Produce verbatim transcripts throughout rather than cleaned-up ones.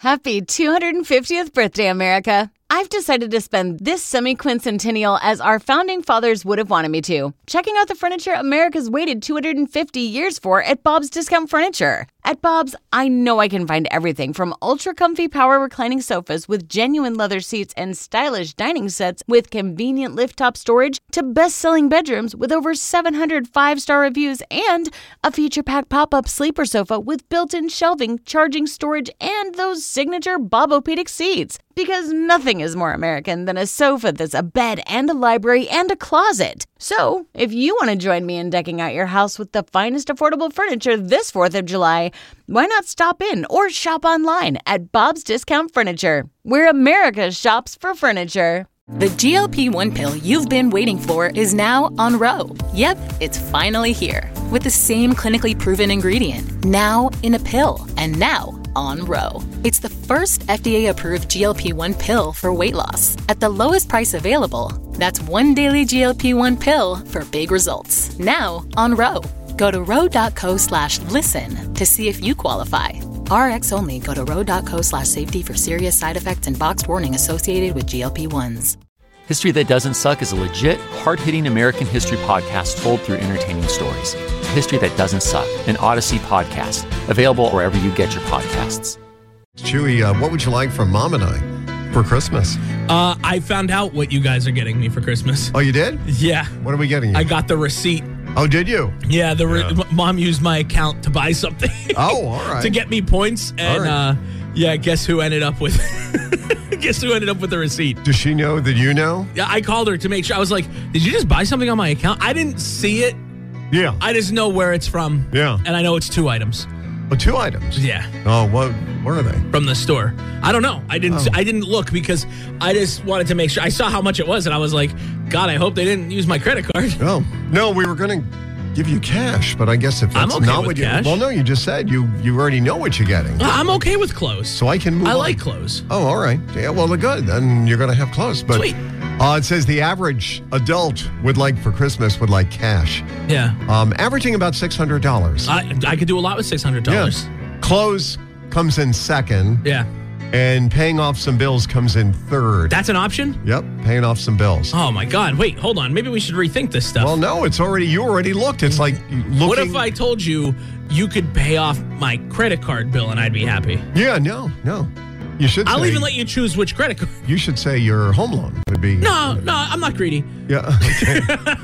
Happy two hundred fiftieth birthday, America. I've decided to spend this semi-quincentennial as our founding fathers would have wanted me to, checking out the furniture America's waited two hundred fifty years for at Bob's Discount Furniture. At Bob's, I know I can find everything from ultra-comfy power reclining sofas with genuine leather seats and stylish dining sets with convenient lift-top storage to best-selling bedrooms with over seven hundred five-star reviews and a feature-packed pop-up sleeper sofa with built-in shelving, charging storage, and those signature Bobopedic seats. Because nothing is more American than a sofa that's a bed and a library and a closet. So, if you want to join me in decking out your house with the finest affordable furniture this fourth of July, why not stop in or shop online at Bob's Discount Furniture, where America shops for furniture. The G L P one pill you've been waiting for is now on Ro. Yep, it's finally here. With the same clinically proven ingredient, now in a pill, and now on Ro. It's the first F D A-approved G L P one pill for weight loss at the lowest price available. That's one daily G L P one pill for big results. Now on Ro. Go to ro.co slash listen to see if you qualify. R X only. Go to ro.co slash safety for serious side effects and boxed warning associated with G L P ones. History That Doesn't Suck is a legit, hard-hitting American history podcast told through entertaining stories. History That Doesn't Suck, an Odyssey podcast, available wherever you get your podcasts. Chewy, uh, what would you like from Mom and I for Christmas? Uh, I found out what you guys are getting me for Christmas. Oh, you did? Yeah. What are we getting you? I got the receipt. Oh, did you? Yeah, the re- Yeah. Mom used my account to buy something. Oh, all right. To get me points. And, right. uh, yeah, guess who ended up with... Guess who ended up with the receipt? Does she know that you know? Yeah, I called her to make sure. I was like, did you just buy something on my account? I didn't see it. Yeah. I just know where it's from. Yeah. And I know it's two items. Oh, two items? Yeah. Oh, what, what are they? From the store. I don't know. I didn't Oh. I didn't look because I just wanted to make sure. I saw how much it was and I was like, God, I hope they didn't use my credit card. Oh, no, we were going to give you cash, but I guess if I'm that's okay not with what you... cash. Well, no, you just said you, you already know what you're getting. I'm okay with clothes. So I can move I on. like clothes. Oh, all right. Yeah, well, they're good. Then you're going to have clothes. But, Sweet. Uh, it says the average adult would like for Christmas would like cash. Yeah. Um, averaging about six hundred dollars. I I could do a lot with six hundred dollars. Yeah. Clothes comes in second. Yeah. And paying off some bills comes in third. That's an option? Yep, paying off some bills. Oh, my God. Wait, hold on. Maybe we should rethink this stuff. Well, no, it's already, you already looked. It's like looking. What if I told you you could pay off my credit card bill and I'd be happy? Yeah, no, no. You should I'll say, even let you choose which credit card. You should say your home loan would be. No, no, I'm not greedy. Yeah, okay.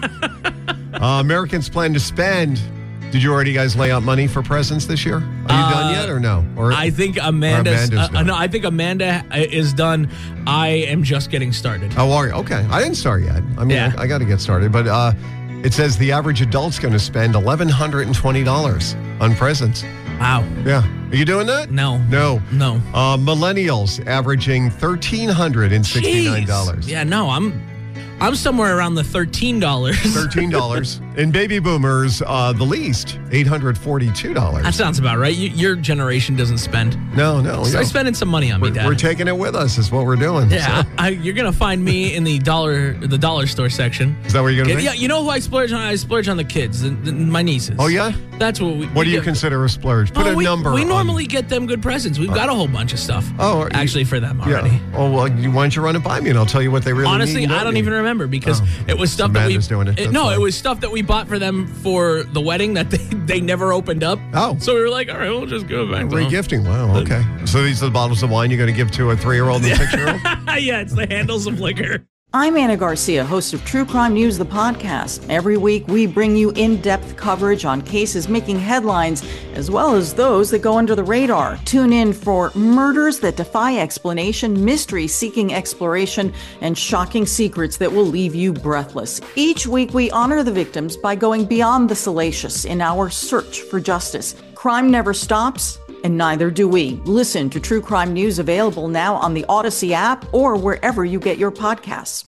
uh, Americans plan to spend. Did you already guys lay out money for presents this year? Are you Uh, done yet or no? Or I think Amanda's, Amanda's uh, done. no, I think Amanda is done. I am just getting started. Oh, are you? Okay. I didn't start yet. I mean, Yeah. I, I got to get started. But uh, it says the average adult's going to spend one thousand one hundred twenty dollars on presents. Wow. Yeah. Are you doing that? No. No. No. Uh, millennials averaging one thousand three hundred sixty-nine dollars. Jeez. Yeah, no, I'm I'm somewhere around the thirteen dollars. thirteen dollars. And baby boomers, uh, the least, eight hundred forty-two dollars. That sounds about right. You, your generation doesn't spend. No, no. Start no. spending some money on me, We're, Dad. we're taking it with us is what we're doing. yeah, So. I, you're gonna find me in the dollar the dollar store section. Is that where you're going to Yeah, be? you know who I splurge on? I splurge on the kids, the, the, my nieces. Oh, yeah? That's what we. What we do you get- consider a splurge? Put Oh, a we, number We on- normally get them good presents. We've got a whole bunch of stuff. Oh, are you- actually, for them already. Yeah. Oh, well, you, why don't you run it by me and I'll tell you what they really Honestly, need. I don't even remember because Oh. it was stuff Amanda's that we. doing it. That's no, fine. it was stuff that we bought for them for the wedding that they, they never opened up. Oh. So we were like, all right, we'll just go back to them. Regifting. Wow, okay. So these are the bottles of wine you're going to give to a three-year-old and six-year-old? Yeah, it's the handles of liquor. I'm Anna Garcia, host of True Crime News, the podcast. Every week, we bring you in-depth coverage on cases making headlines, as well as those that go under the radar. Tune in for murders that defy explanation, mysteries seeking exploration, and shocking secrets that will leave you breathless. Each week, we honor the victims by going beyond the salacious in our search for justice. Crime never stops, and neither do we. Listen to True Crime News, available now on the Odyssey app or wherever you get your podcasts.